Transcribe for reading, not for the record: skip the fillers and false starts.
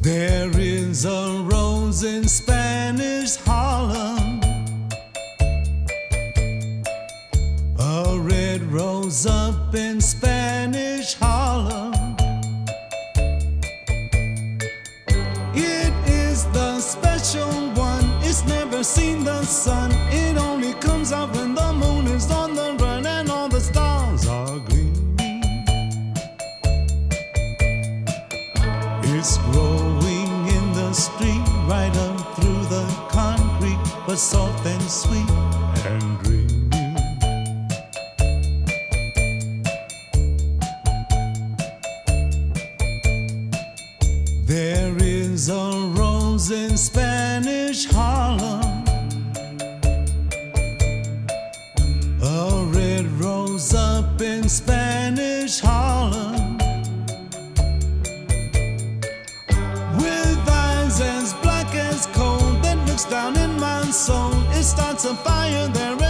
There is a rose in Spanish Harlem, a red rose up in Spanish Harlem. It is the special one, it's never seen the sun. It only comes out when the moon is on the run and all the stars are gleaming. It's growing in the street, right up through the concrete, but soft and sweet and dreamy. There is a rose in Spanish Harlem, a red rose up in Spanish Harlem, with eyes as black as coal that looks down in my soul. It starts a fire there